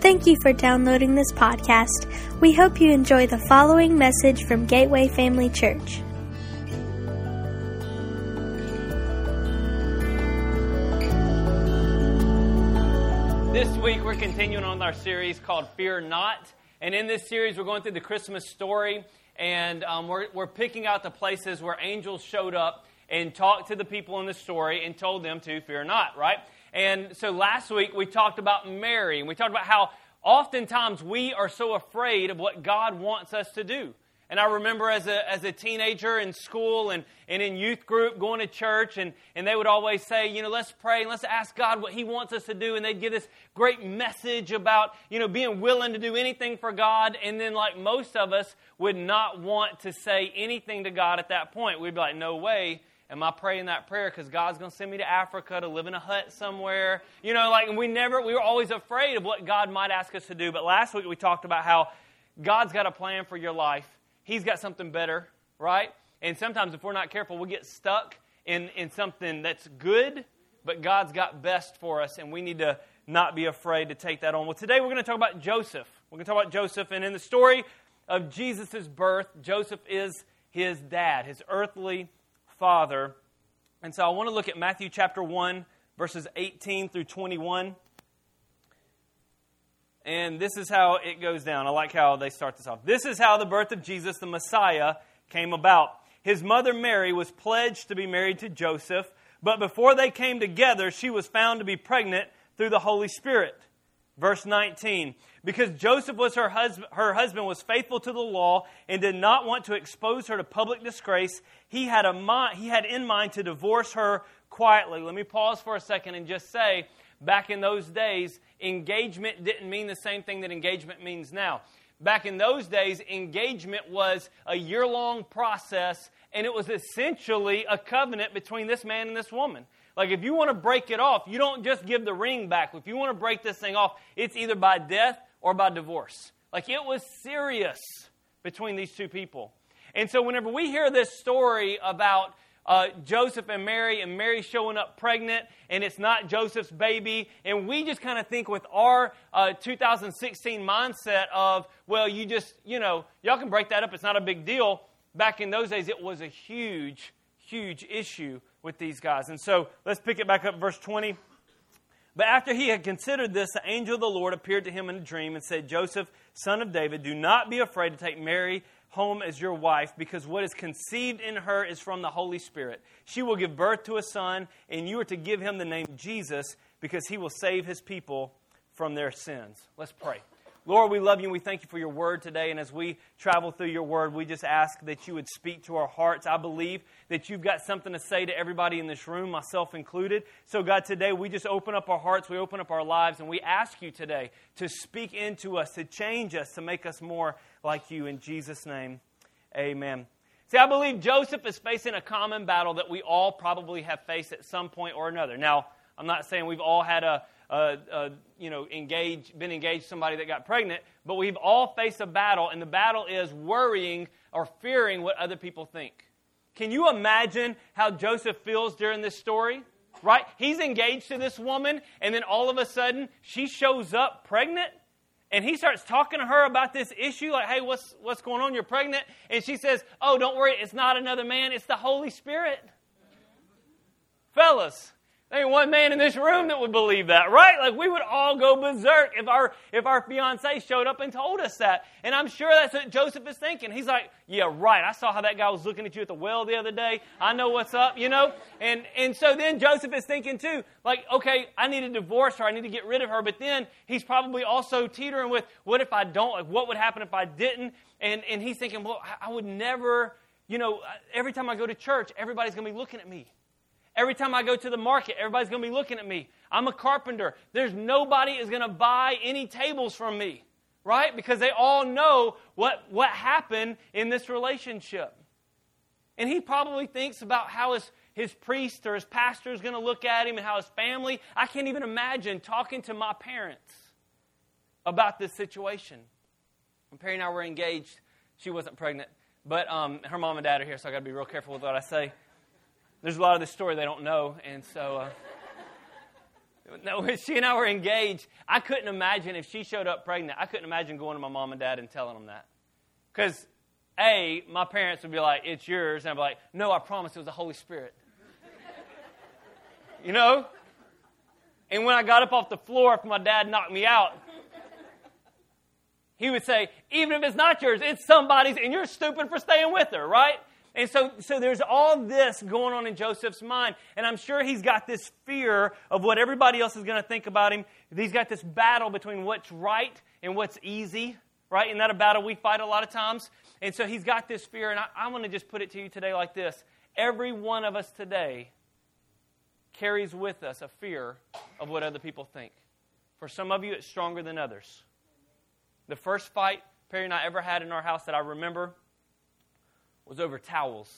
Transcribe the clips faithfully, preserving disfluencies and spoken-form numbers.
Thank you for downloading this podcast. We hope you enjoy the following message from Gateway Family Church. This week we're continuing on our series called Fear Not. And in this series we're going through the Christmas story. And um, we're, we're picking out the places where angels showed up and talked to the people in the story and told them to fear not, right? And so last week we talked about Mary, and we talked about how oftentimes we are so afraid of what God wants us to do. And I remember as a as a teenager in school and, and in youth group going to church, and, and they would always say, you know, let's pray and let's ask God what He wants us to do. And they'd give this great message about, you know, being willing to do anything for God. And then like most of us would not want to say anything to God at that point. We'd be like, no way. Am I praying that prayer because God's going to send me to Africa to live in a hut somewhere? You know, like we never, we were always afraid of what God might ask us to do. But last week we talked about how God's got a plan for your life. He's got something better, right? And sometimes if we're not careful, we'll get stuck in, in something that's good, but God's got best for us, and we need to not be afraid to take that on. Well, today we're going to talk about Joseph. We're going to talk about Joseph, and in the story of Jesus' birth, Joseph is his dad, his earthly father. And so I want to look at Matthew chapter one, verses eighteen through twenty-one. And this is how it goes down. I like how they start this off. This is how the birth of Jesus, the Messiah, came about. His mother Mary was pledged to be married to Joseph, but before they came together, she was found to be pregnant through the Holy Spirit. Verse nineteen, because Joseph was her husband, her husband was faithful to the law and did not want to expose her to public disgrace, he had a mind, he had in mind to divorce her quietly. Let me pause for a second and just say, back in those days, engagement didn't mean the same thing that engagement means now. Back in those days, engagement was a year-long process, and it was essentially a covenant between this man and this woman. Like, if you want to break it off, you don't just give the ring back. If you want to break this thing off, it's either by death or by divorce. Like, it was serious between these two people. And so whenever we hear this story about uh, Joseph and Mary, and Mary showing up pregnant, and it's not Joseph's baby, and we just kind of think with our uh, two thousand sixteen mindset of, well, you just, you know, y'all can break that up. It's not a big deal. Back in those days, it was a huge, huge issue with these guys. And so let's pick it back up, verse twenty. But after he had considered this, the angel of the Lord appeared to him in a dream and said, Joseph, son of David, do not be afraid to take Mary home as your wife, because what is conceived in her is from the Holy Spirit. She will give birth to a son, and you are to give him the name Jesus, because he will save his people from their sins. Let's pray. Lord, we love you and we thank you for your word today. And as we travel through your word, we just ask that you would speak to our hearts. I believe that you've got something to say to everybody in this room, myself included. So God, today we just open up our hearts, we open up our lives, and we ask you today to speak into us, to change us, to make us more like you. In Jesus' name, amen. See, I believe Joseph is facing a common battle that we all probably have faced at some point or another. Now, I'm not saying we've all had a Uh, uh, you know, engaged, been engaged to somebody that got pregnant, but we've all faced a battle, and the battle is worrying or fearing what other people think. Can you imagine how Joseph feels during this story? Right? He's engaged to this woman, and then all of a sudden, she shows up pregnant, and he starts talking to her about this issue, like, hey, what's, what's going on? You're pregnant. And she says, oh, don't worry, it's not another man, it's the Holy Spirit. Fellas, there ain't one man in this room that would believe that, right? Like, we would all go berserk if our if our fiancé showed up and told us that. And I'm sure that's what Joseph is thinking. He's like, yeah, right. I saw how that guy was looking at you at the well the other day. I know what's up, you know? And and so then Joseph is thinking too, like, okay, I need to divorce her. I need to get rid of her. But then he's probably also teetering with, what if I don't? Like, what would happen if I didn't? And, and he's thinking, well, I would never, you know, every time I go to church, everybody's going to be looking at me. Every time I go to the market, everybody's going to be looking at me. I'm a carpenter. There's nobody is going to buy any tables from me, right? Because they all know what, what happened in this relationship. And he probably thinks about how his, his priest or his pastor is going to look at him and how his family. I can't even imagine talking to my parents about this situation. When Perry and I were engaged, she wasn't pregnant. But um, her mom and dad are here, so I've got to be real careful with what I say. There's a lot of this story they don't know, and so uh, No, when she and I were engaged, I couldn't imagine if she showed up pregnant. I couldn't imagine going to my mom and dad and telling them that. Because, A, my parents would be like, it's yours. And I'd be like, no, I promise it was the Holy Spirit. You know? And when I got up off the floor after my dad knocked me out, he would say, even if it's not yours, it's somebody's, and you're stupid for staying with her, right? And so, so there's all this going on in Joseph's mind. And I'm sure he's got this fear of what everybody else is going to think about him. He's got this battle between what's right and what's easy, right? Isn't that a battle we fight a lot of times? And so he's got this fear. And I, I want to just put it to you today like this. Every one of us today carries with us a fear of what other people think. For some of you, it's stronger than others. The first fight Perry and I ever had in our house that I remember was over towels.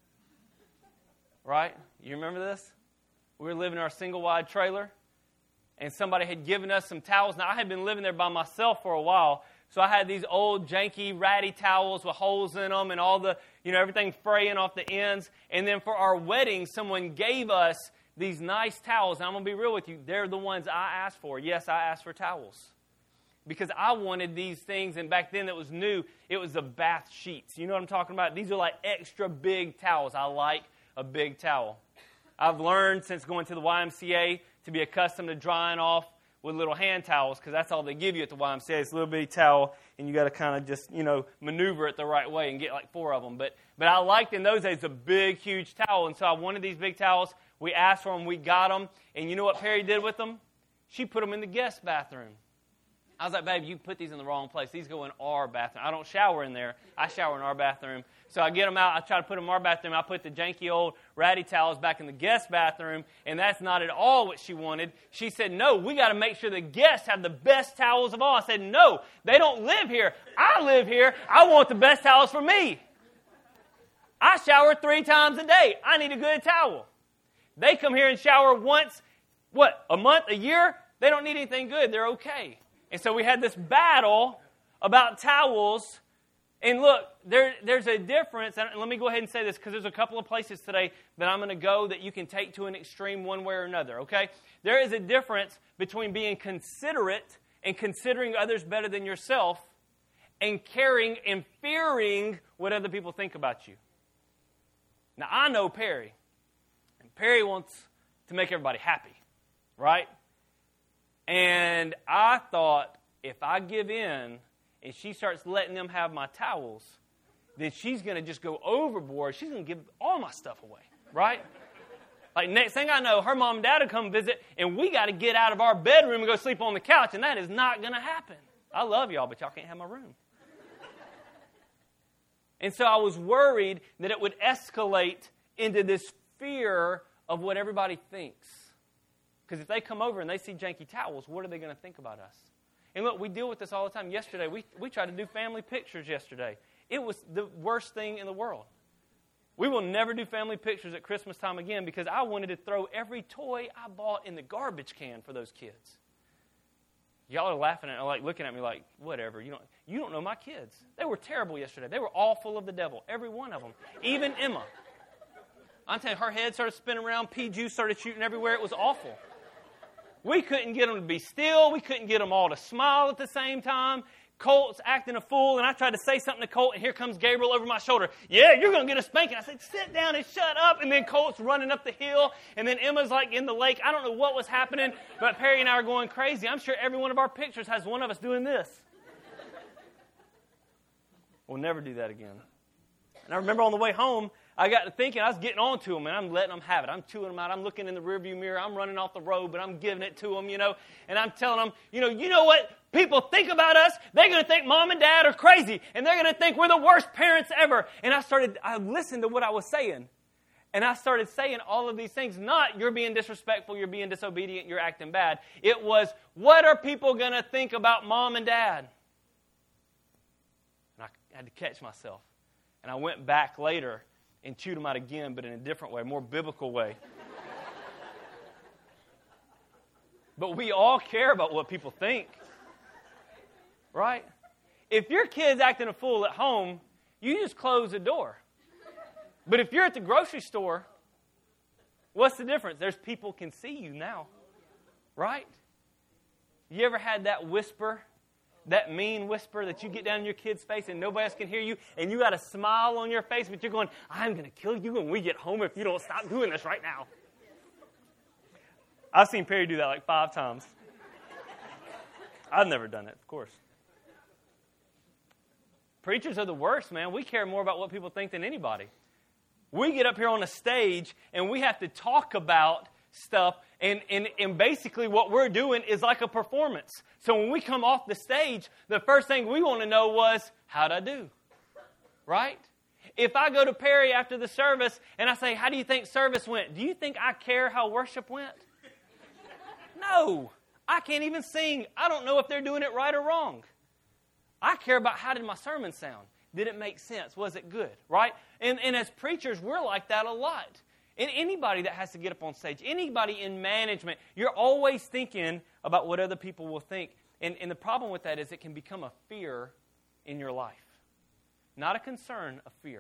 Right? You remember this? We were living in our single-wide trailer, and somebody had given us some towels. Now, I had been living there by myself for a while, so I had these old, janky, ratty towels with holes in them and all the, you know, everything fraying off the ends. And then for our wedding, someone gave us these nice towels. And I'm going to be real with you. They're the ones I asked for. Yes, I asked for towels. Because I wanted these things, and back then it was new, it was the bath sheets. You know what I'm talking about? These are like extra big towels. I like a big towel. I've learned since going to the Y M C A to be accustomed to drying off with little hand towels, because that's all they give you at the Y M C A. It's a little bitty towel, and you got to kind of just, you know, maneuver it the right way and get like four of them. But but I liked in those days a big, huge towel, and so I wanted these big towels. We asked for them, we got them, and you know what Perry did with them? She put them in the guest bathroom. I was like, babe, you put these in the wrong place. These go in our bathroom. I don't shower in there. I shower in our bathroom. So I get them out. I try to put them in our bathroom. I put the janky old ratty towels back in the guest bathroom, and that's not at all what she wanted. She said, no, we got to make sure the guests have the best towels of all. I said, no, they don't live here. I live here. I want the best towels for me. I shower three times a day. I need a good towel. They come here and shower once, what, a month, a year? They don't need anything good. They're okay. And so we had this battle about towels. And look, there, there's a difference. And let me go ahead and say this, because there's a couple of places today that I'm going to go that you can take to an extreme one way or another, okay? There is a difference between being considerate and considering others better than yourself and caring and fearing what other people think about you. Now, I know Perry. And Perry wants to make everybody happy, right? And I thought, if I give in and she starts letting them have my towels, then she's going to just go overboard. She's going to give all my stuff away, right? Like, next thing I know, her mom and dad will come visit, and we got to get out of our bedroom and go sleep on the couch, and that is not going to happen. I love y'all, but y'all can't have my room. And so I was worried that it would escalate into this fear of what everybody thinks. Because if they come over and they see janky towels, what are they going to think about us? And look, we deal with this all the time. Yesterday, we, we tried to do family pictures yesterday. It was the worst thing in the world. We will never do family pictures at Christmas time again because I wanted to throw every toy I bought in the garbage can for those kids. Y'all are laughing at me, like looking at me like, whatever. You don't, you don't know my kids. They were terrible yesterday. They were all full of the devil, every one of them, even Emma. I'm telling you, her head started spinning around. Pea juice started shooting everywhere. It was awful. We couldn't get them to be still. We couldn't get them all to smile at the same time. Colt's acting a fool, and I tried to say something to Colt, and here comes Gabriel over my shoulder. Yeah, you're going to get a spanking. I said, sit down and shut up. And then Colt's running up the hill, and then Emma's like in the lake. I don't know what was happening, but Perry and I are going crazy. I'm sure every one of our pictures has one of us doing this. We'll never do that again. And I remember on the way home, I got to thinking, I was getting on to them, and I'm letting them have it. I'm chewing them out. I'm looking in the rearview mirror. I'm running off the road, but I'm giving it to them, you know. And I'm telling them, you know, you know what people think about us? They're going to think mom and dad are crazy, and they're going to think we're the worst parents ever. And I started, I listened to what I was saying, and I started saying all of these things. Not, you're being disrespectful, you're being disobedient, you're acting bad. It was, what are people going to think about mom and dad? And I had to catch myself. And I went back later and chewed them out again, but in a different way, a more biblical way. But we all care about what people think. Right? If your kid's acting a fool at home, you just close the door. But if you're at the grocery store, what's the difference? There's people can see you now. Right? You ever had that whisper, that mean whisper that you get down in your kid's face and nobody else can hear you, and you got a smile on your face, but you're going, I'm going to kill you when we get home if you don't stop doing this right now. I've seen Perry do that like five times. I've never done it, of course. Preachers are the worst, man. We care more about what people think than anybody. We get up here on a stage and we have to talk about stuff, and, and, and basically what we're doing is like a performance. So when we come off the stage, the first thing we want to know was, how'd I do? Right? If I go to Perry after the service and I say, how do you think service went? Do you think I care how worship went? No. I can't even sing. I don't know if they're doing it right or wrong. I care about how did my sermon sound? Did it make sense? Was it good? Right? And, and as preachers, we're like that a lot. And anybody that has to get up on stage, anybody in management, you're always thinking about what other people will think. And, and the problem with that is it can become a fear in your life. Not a concern, a fear.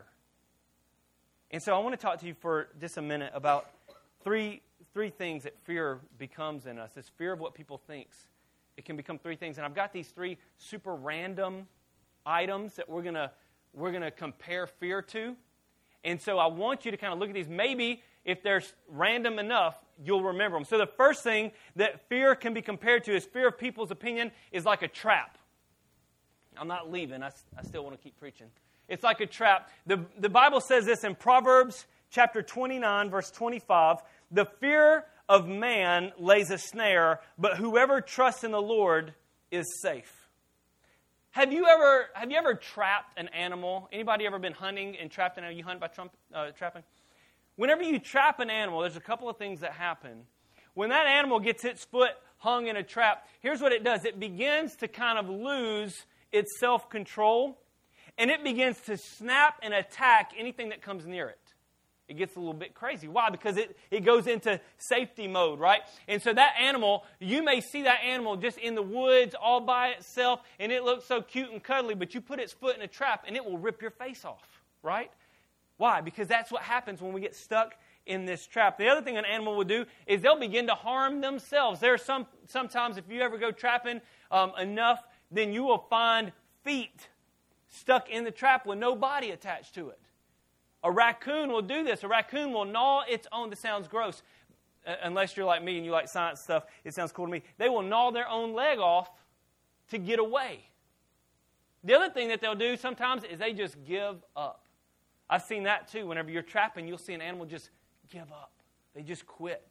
And so I want to talk to you for just a minute about three, three things that fear becomes in us. This fear of what people think. It can become three things. And I've got these three super random items that we're going to we're going to compare fear to. And so I want you to kind of look at these. Maybe if they're random enough, you'll remember them. So the first thing that fear can be compared to is fear of people's opinion is like a trap. I'm not leaving. I, I still want to keep preaching. It's like a trap. The, the Bible says this in Proverbs chapter twenty-nine, verse twenty-five. The fear of man lays a snare, but whoever trusts in the Lord is safe. Have you ever have you ever trapped an animal? Anybody ever been hunting and trapped an animal? You hunt by trump, uh, trapping? Whenever you trap an animal, there's a couple of things that happen. When that animal gets its foot hung in a trap, here's what it does. It begins to kind of lose its self-control, and it begins to snap and attack anything that comes near it. It gets a little bit crazy. Why? Because it, it goes into safety mode, right? And so that animal, you may see that animal just in the woods all by itself, and it looks so cute and cuddly, but you put its foot in a trap, and it will rip your face off, right? Why? Because that's what happens when we get stuck in this trap. The other thing an animal will do is they'll begin to harm themselves. There are some sometimes if you ever go trapping um, enough, then you will find feet stuck in the trap with no body attached to it. A raccoon will do this. A raccoon will gnaw its own. This sounds gross. Uh, unless you're like me and you like science stuff, it sounds cool to me. They will gnaw their own leg off to get away. The other thing that they'll do sometimes is they just give up. I've seen that too. Whenever you're trapping, you'll see an animal just give up. They just quit.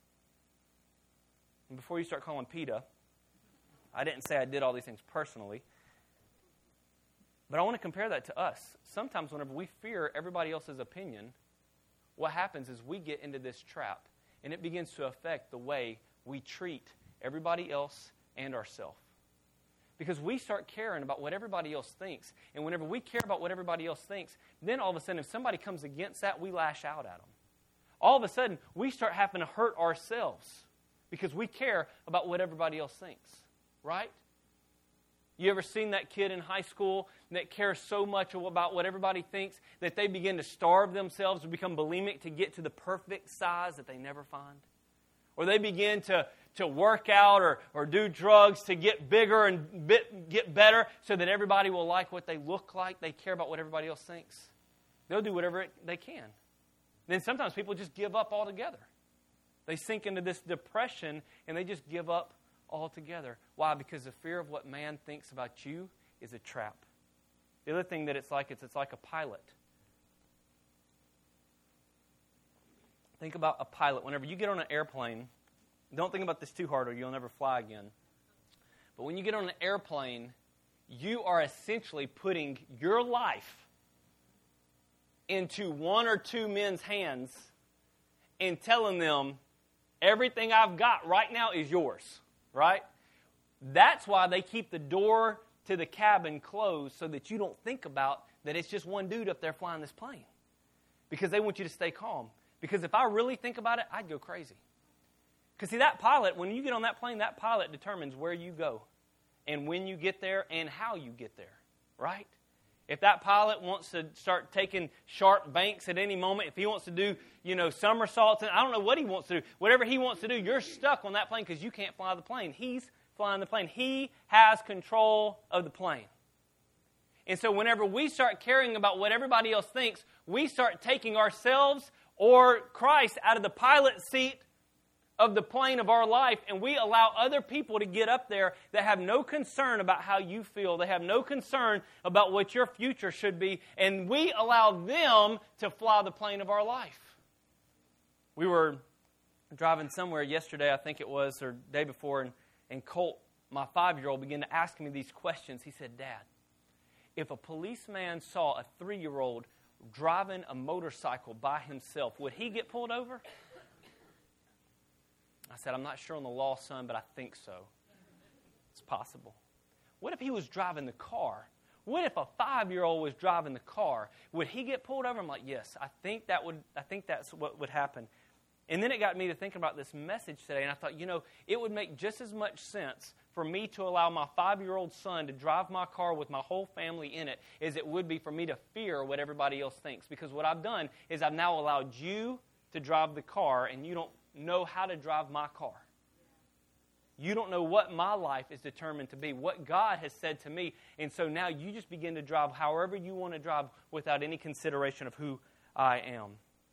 And before you start calling PETA, I didn't say I did all these things personally. But I want to compare that to us. Sometimes whenever we fear everybody else's opinion, what happens is we get into this trap, and it begins to affect the way we treat everybody else and ourselves. Because we start caring about what everybody else thinks. And whenever we care about what everybody else thinks, then all of a sudden if somebody comes against that, we lash out at them. All of a sudden, we start having to hurt ourselves because we care about what everybody else thinks. Right? You ever seen that kid in high school that cares so much about what everybody thinks that they begin to starve themselves or become bulimic to get to the perfect size that they never find? Or they begin to, to work out or, or do drugs to get bigger and bit, get better so that everybody will like what they look like. They care about what everybody else thinks. They'll do whatever it, they can. Then sometimes people just give up altogether. They sink into this depression and they just give up altogether. Why? Because the fear of what man thinks about you is a trap. The other thing that it's like, it's, it's like a pilot. Think about a pilot. Whenever you get on an airplane, don't think about this too hard or you'll never fly again. But when you get on an airplane, you are essentially putting your life into one or two men's hands and telling them, everything I've got right now is yours. Right? That's why they keep the door to the cabin closed so that you don't think about that it's just one dude up there flying this plane. Because they want you to stay calm. Because if I really think about it, I'd go crazy. Because see, that pilot, when you get on that plane, that pilot determines where you go and when you get there and how you get there. Right? If that pilot wants to start taking sharp banks at any moment, if he wants to do, you know, somersaults, and I don't know what he wants to do, whatever he wants to do, you're stuck on that plane because you can't fly the plane. He's flying the plane. He has control of the plane. And so whenever we start caring about what everybody else thinks, we start taking ourselves or Christ out of the pilot seat of the plane of our life, and we allow other people to get up there that have no concern about how you feel. They have no concern about what your future should be, and we allow them to fly the plane of our life. We were driving somewhere yesterday, I think it was, or the day before, and, and Colt, my five-year-old, began to ask me these questions. He said, Dad, if a policeman saw a three-year-old driving a motorcycle by himself, would he get pulled over? I said, I'm not sure on the law, son, but I think so. It's possible. What if he was driving the car? What if a five-year-old was driving the car? Would he get pulled over? I'm like, yes, I think that would. I think that's what would happen. And then it got me to thinking about this message today, and I thought, you know, it would make just as much sense for me to allow my five-year-old son to drive my car with my whole family in it as it would be for me to fear what everybody else thinks. Because what I've done is I've now allowed you to drive the car, and you don't know how to drive my car. You don't know what my life is determined to be, what God has said to me. And so now you just begin to drive however you want to drive without any consideration of who I am.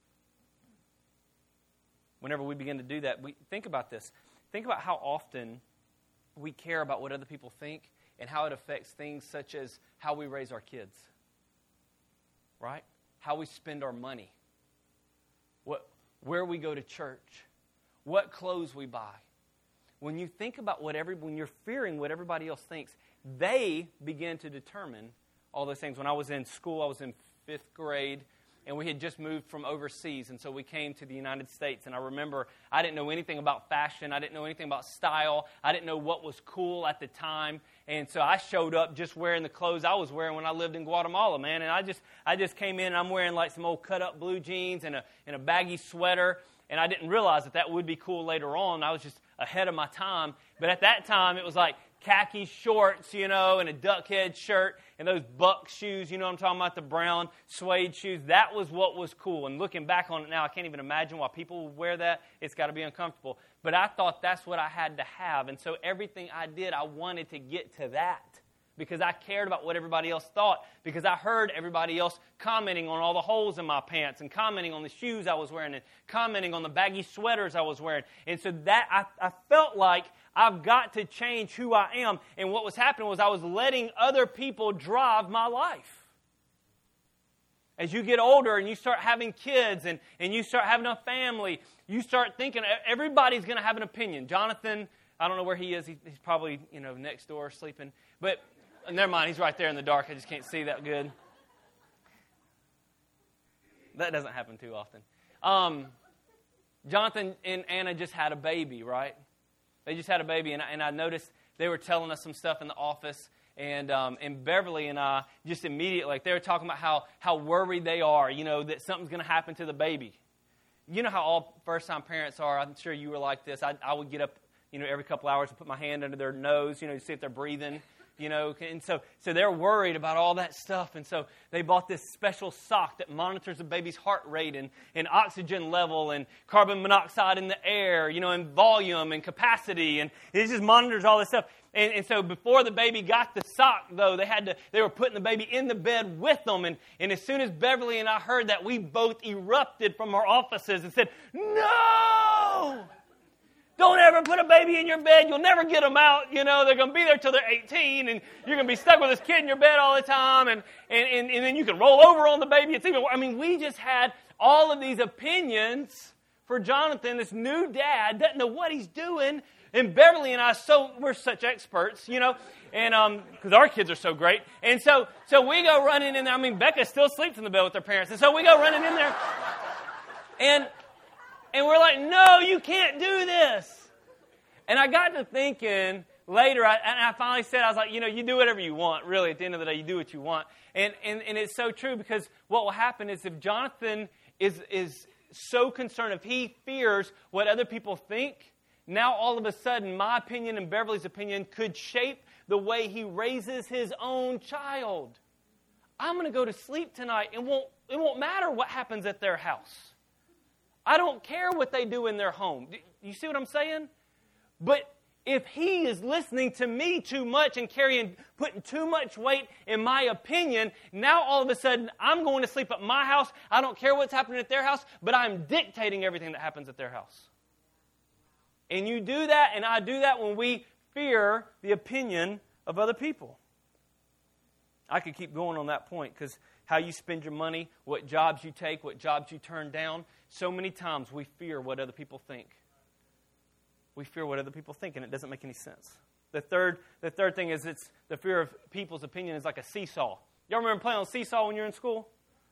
Whenever we begin to do that, we think about this. Think about how often we care about what other people think and how it affects things such as how we raise our kids. Right? How we spend our money. What, where we go to church. What clothes we buy. When you think about what every, when you're fearing what everybody else thinks, they begin to determine all those things. When I was in school, I was in fifth grade, and we had just moved from overseas, and so we came to the United States. And I remember I didn't know anything about fashion. I didn't know anything about style. I didn't know what was cool at the time. And so I showed up just wearing the clothes I was wearing when I lived in Guatemala, man. And I just I just came in, and I'm wearing like some old cut-up blue jeans and a and a baggy sweater. And I didn't realize that that would be cool later on. I was just ahead of my time. But at that time, it was like khaki shorts, you know, and a duck head shirt, and those buck shoes, you know what I'm talking about, the brown suede shoes. That was what was cool. And looking back on it now, I can't even imagine why people would wear that. It's got to be uncomfortable. But I thought that's what I had to have. And so everything I did, I wanted to get to that. Because I cared about what everybody else thought. Because I heard everybody else commenting on all the holes in my pants and commenting on the shoes I was wearing and commenting on the baggy sweaters I was wearing. And so that I, I felt like I've got to change who I am. And what was happening was I was letting other people drive my life. As you get older and you start having kids and, and you start having a family, you start thinking everybody's going to have an opinion. Jonathan, I don't know where he is. He, he's probably, you know, next door sleeping. But never mind, he's right there in the dark. I just can't see that good. That doesn't happen too often. Um, Jonathan and Anna just had a baby, right? They just had a baby, and I, and I noticed they were telling us some stuff in the office, and um, and Beverly and I just immediately, like they were talking about how, how worried they are, you know, that something's going to happen to the baby. You know how all first-time parents are. I'm sure you were like this. I, I would get up, you know, every couple hours and put my hand under their nose, you know, to see if they're breathing. You know, and so so they're worried about all that stuff. And so they bought this special sock that monitors the baby's heart rate and, and oxygen level and carbon monoxide in the air, you know, and volume and capacity. And it just monitors all this stuff. And, and so before the baby got the sock, though, they had to they were putting the baby in the bed with them. And, and as soon as Beverly and I heard that, we both erupted from our offices and said, "No! Don't ever put a baby in your bed. You'll never get them out. You know, they're going to be there till they're eighteen, and you're going to be stuck with this kid in your bed all the time, and, and, and, and then you can roll over on the baby. It's even, I mean, we just had all of these opinions for Jonathan, this new dad, doesn't know what he's doing, and Beverly and I, so we're such experts, you know, and um, because our kids are so great, and so so we go running in there. I mean, Becca still sleeps in the bed with her parents, and so we go running in there, and And we're like, no, you can't do this. And I got to thinking later, I, and I finally said, I was like, you know, you do whatever you want. Really, at the end of the day, you do what you want. And and, and it's so true, because what will happen is if Jonathan is is so concerned, if he fears what other people think, now all of a sudden my opinion and Beverly's opinion could shape the way he raises his own child. I'm going to go to sleep tonight and won't, it won't matter what happens at their house. I don't care what they do in their home. You see what I'm saying? But if he is listening to me too much and carrying, putting too much weight in my opinion, now all of a sudden I'm going to sleep at my house. I don't care what's happening at their house, but I'm dictating everything that happens at their house. And you do that, and I do that when we fear the opinion of other people. I could keep going on that point because how you spend your money, what jobs you take, what jobs you turn down, so many times we fear what other people think. We fear what other people think, and it doesn't make any sense. The third, the third thing is it's the fear of people's opinion is like a seesaw. Y'all remember playing on the seesaw when you were in school?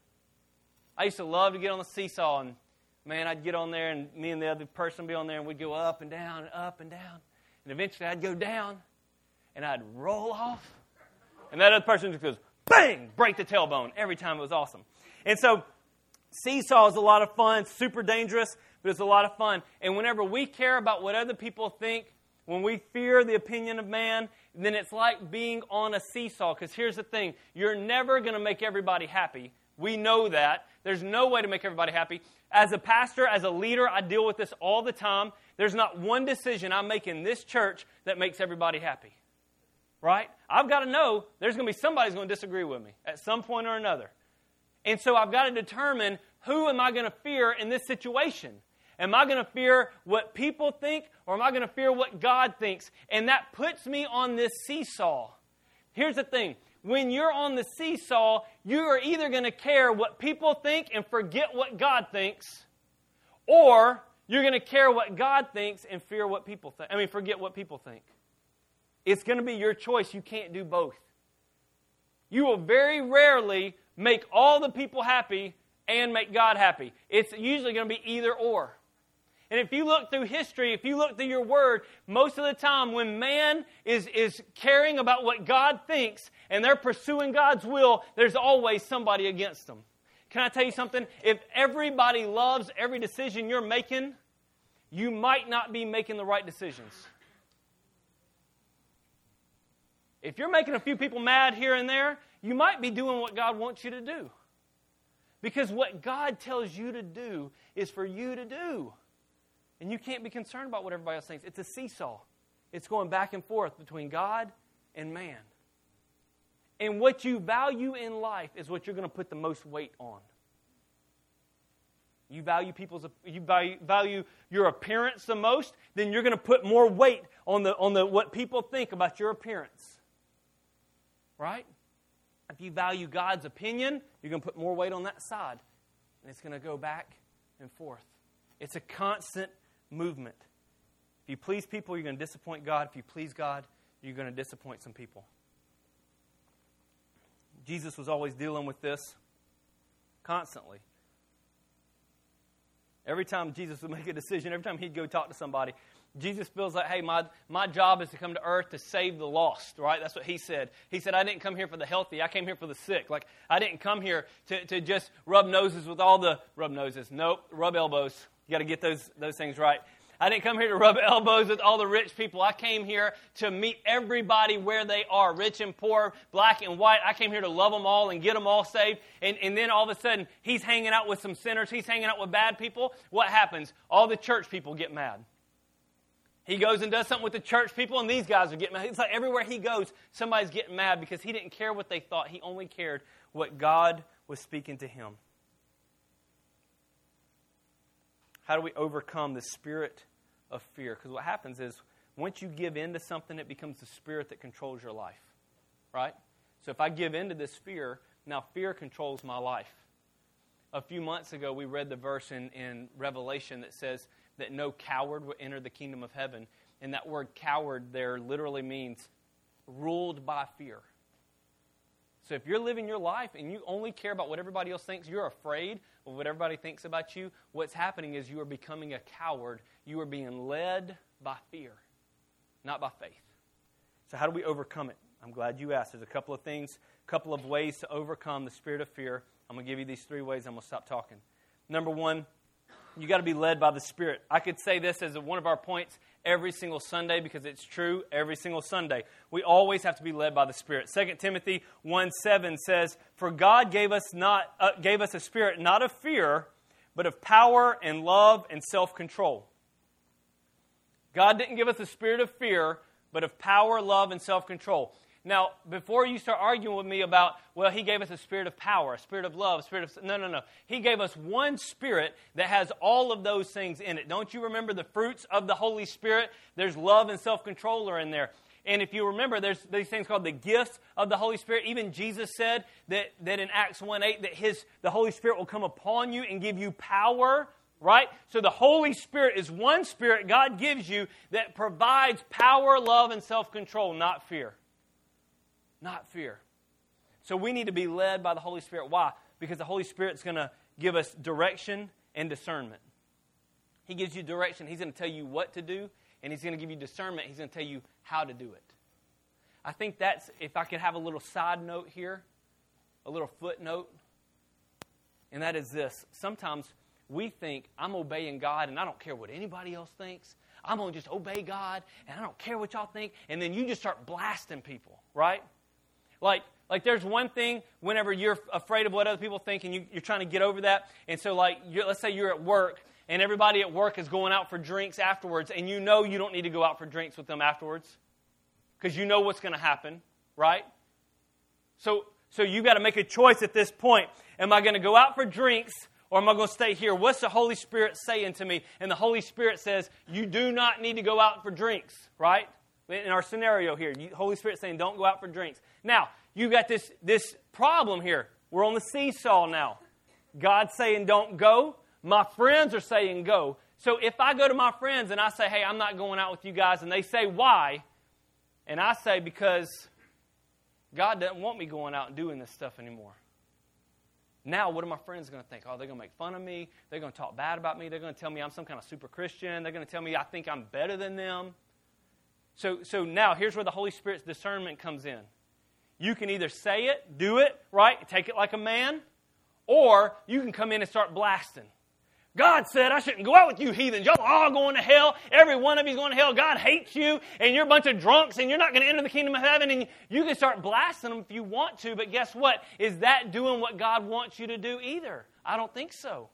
I used to love to get on the seesaw, and man, I'd get on there, and me and the other person would be on there, and we'd go up and down and up and down. And eventually I'd go down, and I'd roll off. And that other person just goes, bang, break the tailbone. Every time it was awesome. And so seesaw is a lot of fun, super dangerous, but it's a lot of fun. And whenever we care about what other people think, when we fear the opinion of man, then it's like being on a seesaw. Because here's the thing, you're never going to make everybody happy. We know that. There's no way to make everybody happy. As a pastor, as a leader, I deal with this all the time. There's not one decision I make in this church that makes everybody happy. Right? I've got to know there's going to be somebody who's going to disagree with me at some point or another. And so I've got to determine who am I going to fear in this situation. Am I going to fear what people think, or am I going to fear what God thinks? And that puts me on this seesaw. Here's the thing. When you're on the seesaw, you are either going to care what people think and forget what God thinks, or you're going to care what God thinks and fear what people think. I mean, forget what people think. It's going to be your choice. You can't do both. You will very rarely make all the people happy and make God happy. It's usually going to be either or. And if you look through history, if you look through your word, most of the time when man is, is caring about what God thinks and they're pursuing God's will, there's always somebody against them. Can I tell you something? If everybody loves every decision you're making, you might not be making the right decisions. If you're making a few people mad here and there, you might be doing what God wants you to do. Because what God tells you to do is for you to do. And you can't be concerned about what everybody else thinks. It's a seesaw. It's going back and forth between God and man. And what you value in life is what you're going to put the most weight on. You value people's, you value, value your appearance the most, then you're going to put more weight on the on the what people think about your appearance. Right? If you value God's opinion, you're going to put more weight on that side. And it's going to go back and forth. It's a constant movement. If you please people, you're going to disappoint God. If you please God, you're going to disappoint some people. Jesus was always dealing with this constantly. Every time Jesus would make a decision, every time he'd go talk to somebody, Jesus feels like, hey, my, my job is to come to earth to save the lost, right? That's what he said. He said, I didn't come here for the healthy. I came here for the sick. Like, I didn't come here to, to just rub noses with all the, rub noses. Nope, rub elbows. You got to get those, those things right. I didn't come here to rub elbows with all the rich people. I came here to meet everybody where they are, rich and poor, black and white. I came here to love them all and get them all saved. And, and then all of a sudden, he's hanging out with some sinners. He's hanging out with bad people. What happens? All the church people get mad. He goes and does something with the church people, and these guys are getting mad. It's like everywhere he goes, somebody's getting mad because he didn't care what they thought. He only cared what God was speaking to him. How do we overcome the spirit of fear? Because what happens is once you give in to something, it becomes the spirit that controls your life, right? So if I give in to this fear, now fear controls my life. A few months ago, we read the verse in, in Revelation that says that no coward will enter the kingdom of heaven. And that word coward there literally means ruled by fear. So if you're living your life and you only care about what everybody else thinks, you're afraid of what everybody thinks about you, what's happening is you are becoming a coward. You are being led by fear, not by faith. So how do we overcome it? I'm glad you asked. There's a couple of things, a couple of ways to overcome the spirit of fear. I'm going to give you these three ways. I'm going to stop talking. Number one, you got to be led by the Spirit. I could say this as one of our points every single Sunday because it's true every single Sunday. We always have to be led by the Spirit. Second Timothy one seven says, "For God gave us not uh, gave us a spirit not of fear, but of power and love and self-control." God didn't give us a spirit of fear, but of power, love, and self-control. Now, before you start arguing with me about, well, He gave us a spirit of power, a spirit of love, a spirit of... No, no, no. He gave us one Spirit that has all of those things in it. Don't you remember the fruits of the Holy Spirit? There's love and self-control are in there. And if you remember, there's these things called the gifts of the Holy Spirit. Even Jesus said that, that in Acts one eight that His the Holy Spirit will come upon you and give you power, right? So the Holy Spirit is one Spirit God gives you that provides power, love, and self-control, not fear. Not fear. So we need to be led by the Holy Spirit. Why? Because the Holy Spirit's going to give us direction and discernment. He gives you direction. He's going to tell you what to do, and He's going to give you discernment. He's going to tell you how to do it. I think that's, if I could have a little side note here, a little footnote, and that is this. Sometimes we think, I'm obeying God, and I don't care what anybody else thinks. I'm going to just obey God, and I don't care what y'all think. And then you just start blasting people, right? Like, like there's one thing whenever you're afraid of what other people think and you, you're trying to get over that. And so, like, you're, let's say you're at work and everybody at work is going out for drinks afterwards, and you know you don't need to go out for drinks with them afterwards because you know what's going to happen, right? So, so you've got to make a choice at this point. Am I going to go out for drinks or am I going to stay here? What's the Holy Spirit saying to me? And the Holy Spirit says, you do not need to go out for drinks, right? In our scenario here, the Holy Spirit saying, don't go out for drinks. Now, you got this, this problem here. We're on the seesaw now. God's saying, don't go. My friends are saying, go. So if I go to my friends and I say, hey, I'm not going out with you guys, and they say, why? And I say, because God doesn't want me going out and doing this stuff anymore. Now, what are my friends going to think? Oh, they're going to make fun of me. They're going to talk bad about me. They're going to tell me I'm some kind of super Christian. They're going to tell me I think I'm better than them. So, so now, here's where the Holy Spirit's discernment comes in. You can either say it, do it, right, take it like a man, or you can come in and start blasting. God said I shouldn't go out with you heathens. Y'all are all going to hell. Every one of you's going to hell. God hates you, and you're a bunch of drunks, and you're not going to enter the kingdom of heaven. And you can start blasting them if you want to, but guess what? Is that doing what God wants you to do either? I don't think so.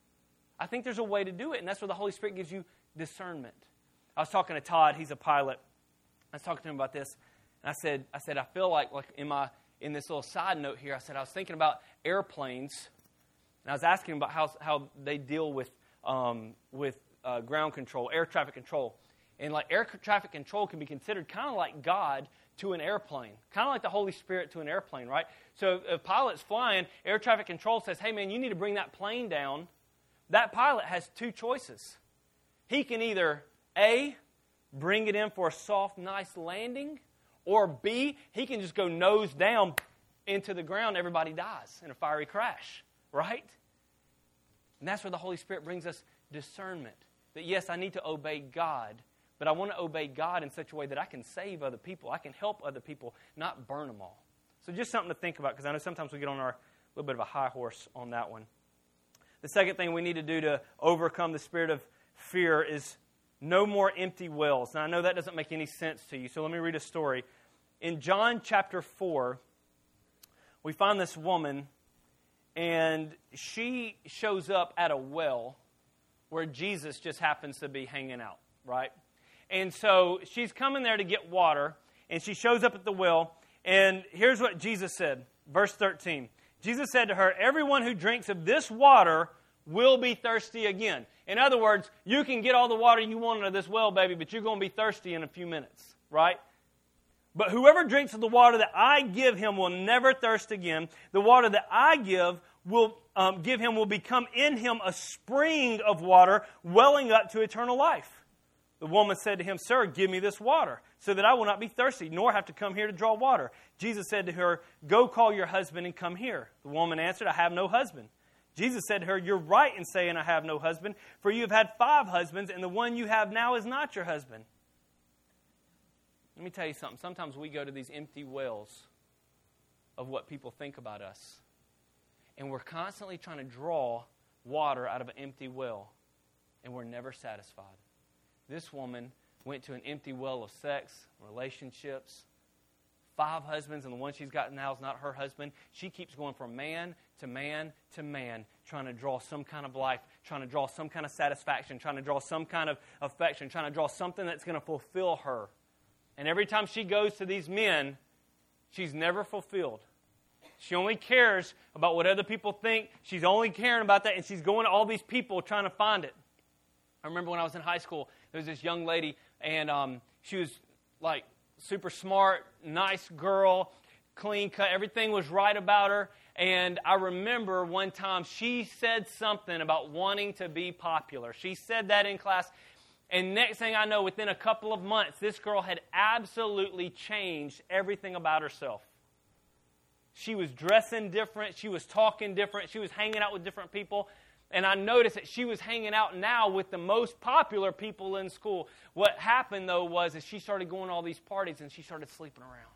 I think there's a way to do it, and that's where the Holy Spirit gives you discernment. I was talking to Todd. He's a pilot. I was talking to him about this, and I said, I said, I feel like, like in my in this little side note here, I said, I was thinking about airplanes, and I was asking about how how they deal with um, with uh, ground control, air traffic control, and like air traffic control can be considered kind of like God to an airplane, kind of like the Holy Spirit to an airplane, right? So if a pilot's flying, air traffic control says, hey man, you need to bring that plane down. That pilot has two choices. He can either A, bring it in for a soft, nice landing, or B, he can just go nose down into the ground. Everybody dies in a fiery crash, right? And that's where the Holy Spirit brings us discernment. That yes, I need to obey God, but I want to obey God in such a way that I can save other people. I can help other people, not burn them all. So just something to think about, because I know sometimes we get on our little bit of a high horse on that one. The second thing we need to do to overcome the spirit of fear is no more empty wells. Now, I know that doesn't make any sense to you, so let me read a story. In John chapter four, we find this woman, and she shows up at a well where Jesus just happens to be hanging out, right? And so she's coming there to get water, and she shows up at the well, and here's what Jesus said, verse thirteen. Jesus said to her, everyone who drinks of this water will be thirsty again. In other words, you can get all the water you want out of this well, baby, but you're going to be thirsty in a few minutes, right? But whoever drinks of the water that I give him will never thirst again. The water that I give will um, give him will become in him a spring of water welling up to eternal life. The woman said to him, Sir, give me this water, so that I will not be thirsty, nor have to come here to draw water. Jesus said to her, Go call your husband and come here. The woman answered, I have no husband. Jesus said to her, You're right in saying I have no husband, for you have had five husbands, and the one you have now is not your husband. Let me tell you something. Sometimes we go to these empty wells of what people think about us, and we're constantly trying to draw water out of an empty well, and we're never satisfied. This woman went to an empty well of sex, relationships, five husbands, and the one she's got now is not her husband. She keeps going from man to man to man, trying to draw some kind of life, trying to draw some kind of satisfaction, trying to draw some kind of affection, trying to draw something that's going to fulfill her. And every time she goes to these men, she's never fulfilled. She only cares about what other people think. She's only caring about that, and she's going to all these people trying to find it. I remember when I was in high school, there was this young lady, and um, she was like super smart, nice girl, clean cut. Everything was right about her. And I remember one time she said something about wanting to be popular. She said that in class. And next thing I know, within a couple of months, this girl had absolutely changed everything about herself. She was dressing different. She was talking different. She was hanging out with different people. And I noticed that she was hanging out now with the most popular people in school. What happened, though, was is she started going to all these parties and she started sleeping around.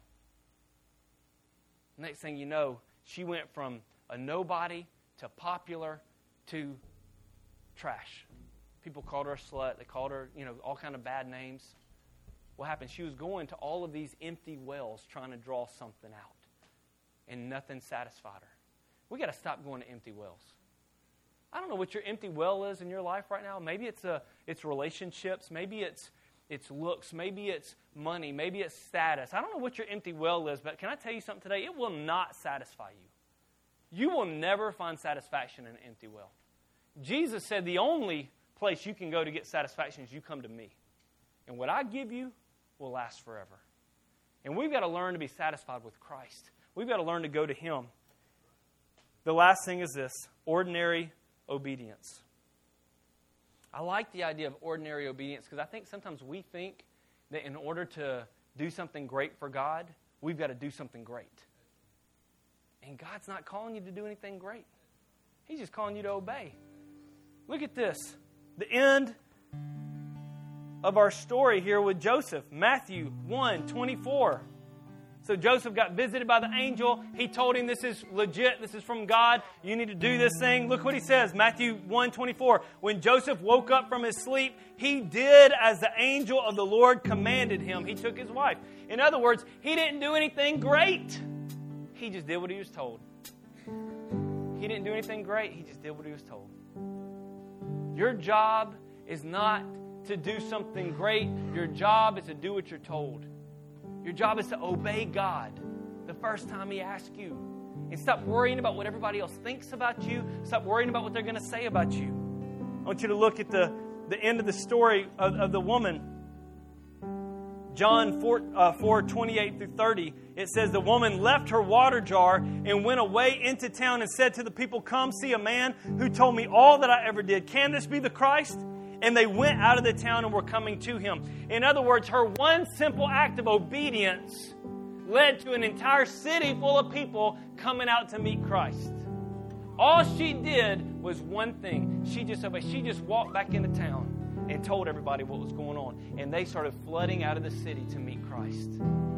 Next thing you know, she went from a nobody to popular to trash. People called her a slut. They called her, you know, all kind of bad names. What happened? She was going to all of these empty wells trying to draw something out. And nothing satisfied her. We got to stop going to empty wells. I don't know what your empty well is in your life right now. Maybe it's a, it's relationships. Maybe it's it's looks. Maybe it's money. Maybe it's status. I don't know what your empty well is, but can I tell you something today? It will not satisfy you. You will never find satisfaction in an empty well. Jesus said the only place you can go to get satisfaction is you come to me. And what I give you will last forever. And we've got to learn to be satisfied with Christ. We've got to learn to go to Him. The last thing is this, ordinary obedience. I like the idea of ordinary obedience because I think sometimes we think that in order to do something great for God, we've got to do something great. And God's not calling you to do anything great. He's just calling you to obey. Look at this. The end of our story here with Joseph. Matthew one twenty-four. So Joseph got visited by the angel. He told him this is legit. This is from God. You need to do this thing. Look what he says. Matthew one twenty-four. When Joseph woke up from his sleep, he did as the angel of the Lord commanded him. He took his wife. In other words, he didn't do anything great. He just did what he was told. He didn't do anything great. He just did what he was told. Your job is not to do something great. Your job is to do what you're told. Your job is to obey God the first time He asks you. And stop worrying about what everybody else thinks about you. Stop worrying about what they're going to say about you. I want you to look at the, the end of the story of, of the woman. John four, uh, four twenty-eight through thirty. It says, the woman left her water jar and went away into town and said to the people, come see a man who told me all that I ever did. Can this be the Christ? And they went out of the town and were coming to him. In other words, her one simple act of obedience led to an entire city full of people coming out to meet Christ. All she did was one thing. She just obeyed. She just walked back into town and told everybody what was going on. And they started flooding out of the city to meet Christ.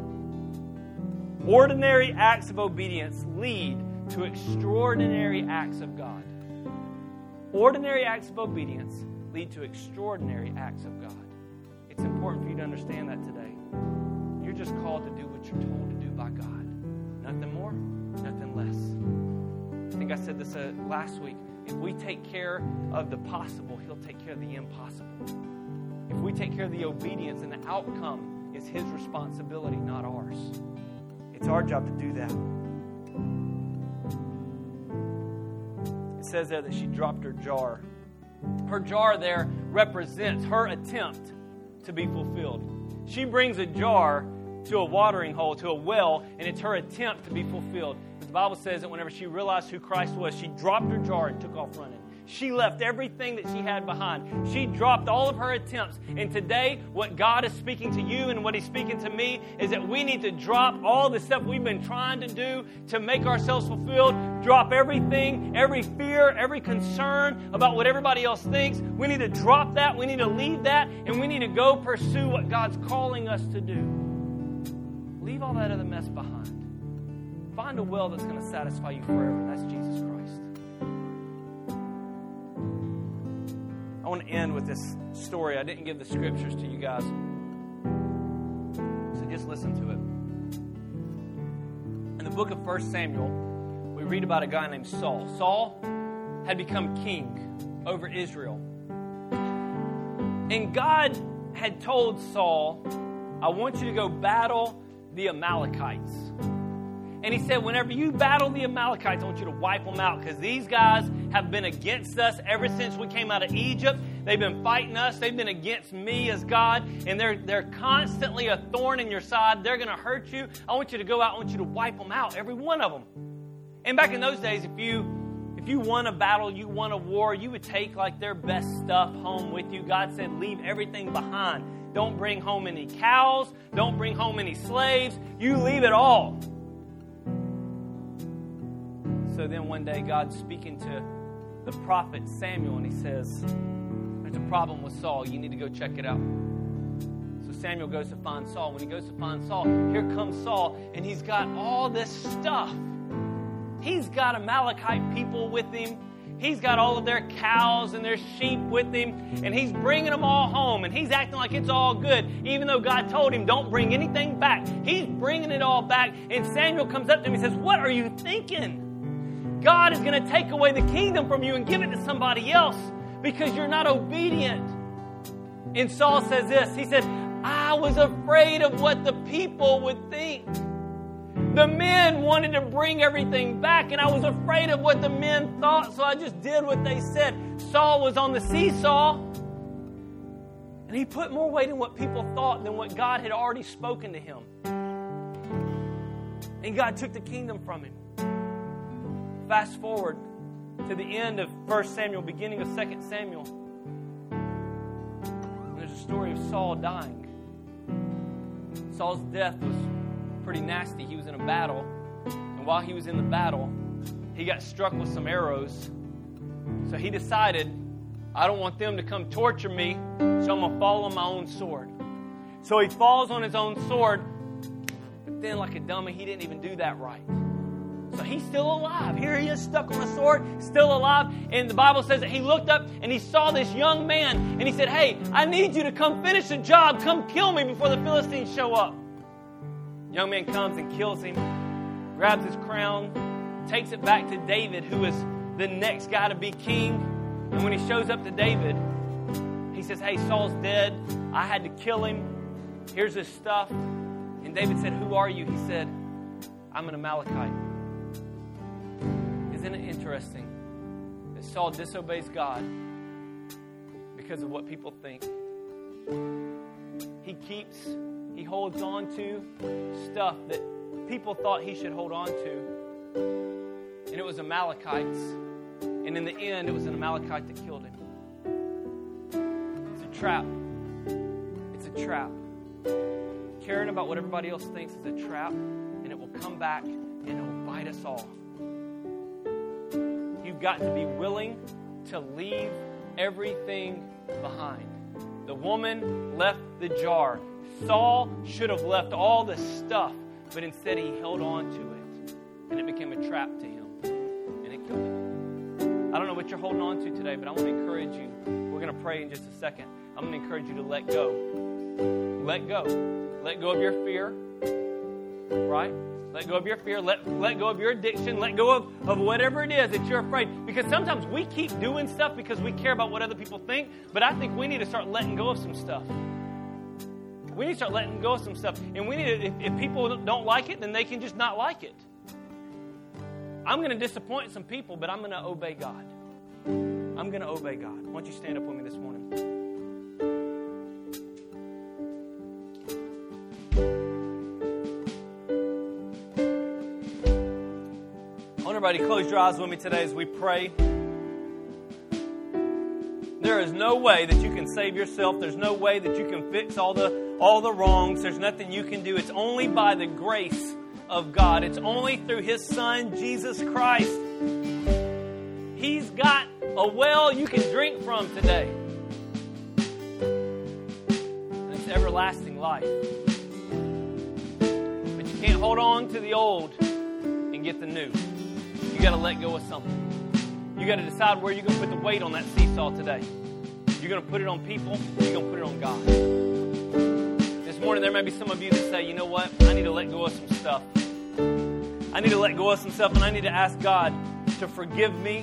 Ordinary acts of obedience lead to extraordinary acts of God. Ordinary acts of obedience lead to extraordinary acts of God. It's important for you to understand that today. You're just called to do what you're told to do by God. Nothing more, nothing less. I think I said this uh, last week. If we take care of the possible, He'll take care of the impossible. If we take care of the obedience, and the outcome is His responsibility, not ours. It's our job to do that. It says there that she dropped her jar. Her jar there represents her attempt to be fulfilled. She brings a jar to a watering hole, to a well, and it's her attempt to be fulfilled. The Bible says that whenever she realized who Christ was, she dropped her jar and took off running. She left everything that she had behind. She dropped all of her attempts. And today, what God is speaking to you and what He's speaking to me is that we need to drop all the stuff we've been trying to do to make ourselves fulfilled. Drop everything, every fear, every concern about what everybody else thinks. We need to drop that. We need to leave that. And we need to go pursue what God's calling us to do. Leave all that other mess behind. Find a well that's going to satisfy you forever. That's Jesus Christ. I want to end with this story. I didn't give the scriptures to you guys. just listen to it. In the book of First Samuel, we read about a guy named Saul. Saul had become king over Israel. And God had told Saul, I want you to go battle the Amalekites. And he said, whenever you battle the Amalekites, I want you to wipe them out, because these guys have been against us ever since we came out of Egypt. They've been fighting us. They've been against me as God, and they're they're constantly a thorn in your side. They're going to hurt you. I want you to go out. I want you to wipe them out, every one of them. And back in those days, if you if you won a battle, you won a war, you would take like their best stuff home with you. God said, leave everything behind. Don't bring home any cows. Don't bring home any slaves. You leave it all. So then one day God's speaking to the prophet Samuel, and he says, there's a problem with Saul. You need to go check it out. So Samuel goes to find Saul. When he goes to find Saul, here comes Saul, and he's got all this stuff. He's got Amalekite people with him. He's got all of their cows and their sheep with him, and he's bringing them all home, and he's acting like it's all good, even though God told him, don't bring anything back. He's bringing it all back, and Samuel comes up to him and says, what are you thinking? God is going to take away the kingdom from you and give it to somebody else because you're not obedient. And Saul says this, he said, I was afraid of what the people would think. The men wanted to bring everything back, and I was afraid of what the men thought, so I just did what they said. Saul was on the seesaw, and he put more weight in what people thought than what God had already spoken to him. And God took the kingdom from him. Fast forward to the end of First Samuel, beginning of Second Samuel. And there's a story of Saul dying. Saul's death was pretty nasty. He was in a battle, and while he was in the battle, he got struck with some arrows. So he decided, I don't want them to come torture me, so I'm going to fall on my own sword. So he falls on his own sword, but then like a dummy, he didn't even do that right. So he's still alive. Here he is stuck on the sword, still alive. And the Bible says that he looked up and he saw this young man, and he said, hey, I need you to come finish the job. Come kill me before the Philistines show up. Young man comes and kills him, grabs his crown, takes it back to David, who is the next guy to be king. And when he shows up to David, he says, hey, Saul's dead. I had to kill him. Here's his stuff. And David said, who are you? He said, I'm an Amalekite. Isn't it interesting that Saul disobeys God because of what people think? He keeps, he holds on to stuff that people thought he should hold on to. And it was Amalekites. And in the end, it was an Amalekite that killed him. It's a trap. It's a trap. Caring about what everybody else thinks is a trap, and it will come back and it will bite us all. You've got to be willing to leave everything behind. The woman left the jar. Saul should have left all the stuff, but instead he held on to it, and it became a trap to him, and it killed him. I don't know what you're holding on to today, but I want to encourage you. We're going to pray in just a second. I'm going to encourage you to let go. Let go. Let go of your fear, right? Let go of your fear. Let, let go of your addiction. Let go of, of whatever it is that you're afraid. Because sometimes we keep doing stuff because we care about what other people think. But I think we need to start letting go of some stuff. We need to start letting go of some stuff. And we need to, if, if people don't like it, then they can just not like it. I'm going to disappoint some people, but I'm going to obey God. I'm going to obey God. Why don't you stand up with me this morning? Everybody, close your eyes with me today as we pray. There is no way that you can save yourself. There's no way that you can fix all the all the wrongs. There's nothing you can do. It's only by the grace of God. It's only through His Son, Jesus Christ. He's got a well you can drink from today. And it's everlasting life. But you can't hold on to the old and get the new. You got to let go of something. You got to decide where you're going to put the weight on that seesaw today. You're going to put it on people, or you're going to put it on God. This this morning, there may be some of you that say, you know what, I need to let go of some stuff. I need to let go of some stuff, and I need to ask God to forgive me.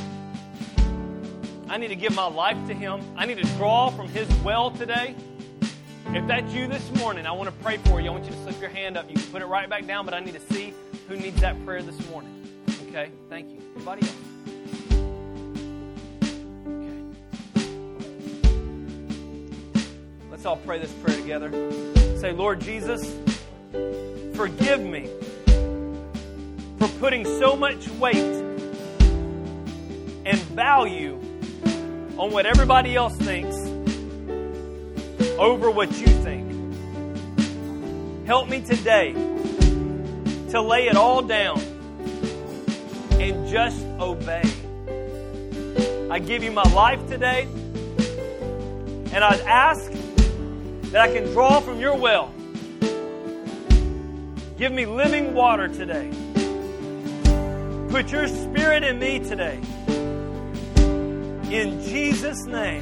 I need to give my life to Him. I need to draw from His well today. If that's you this morning, I want to pray for you. I want you to slip your hand up. You can put it right back down, but I need to see who needs that prayer this morning. Okay? Thank you. Anybody else? Okay. Let's all pray this prayer together. Say, Lord Jesus, forgive me for putting so much weight and value on what everybody else thinks over what you think. Help me today to lay it all down and just obey. I give you my life today, and I ask that I can draw from your well. Give me living water today. Put your Spirit in me today. In Jesus' name,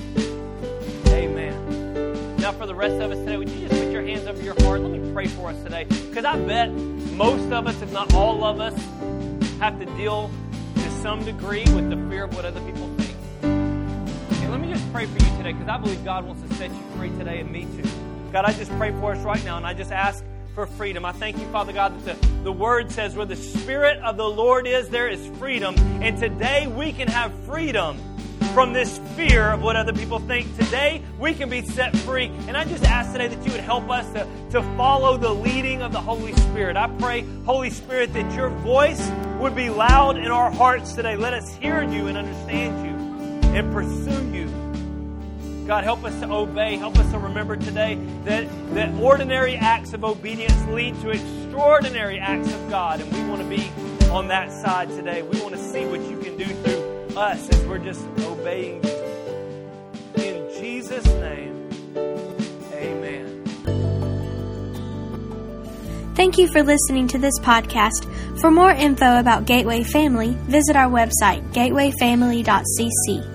amen. Now for the rest of us today, would you just put your hands over your heart? Let me pray for us today. Because I bet most of us, if not all of us, have to deal to some degree with the fear of what other people think. And let me just pray for you today, because I believe God wants to set you free today, and me too. God, I just pray for us right now, and I just ask for freedom. I thank you, Father God, that the, the Word says where the Spirit of the Lord is, there is freedom. And today we can have freedom from this fear of what other people think. Today we can be set free. And I just ask today that you would help us to, to follow the leading of the Holy Spirit. I pray, Holy Spirit, that your voice would be loud in our hearts today. Let us hear you and understand you and pursue you. God, help us to obey. Help us to remember today that, that ordinary acts of obedience lead to extraordinary acts of God. And we want to be on that side today. We want to see what you can do through us as we're just obeying you. In Jesus' name, amen. Thank you for listening to this podcast. For more info about Gateway Family, visit our website, gateway family dot c c.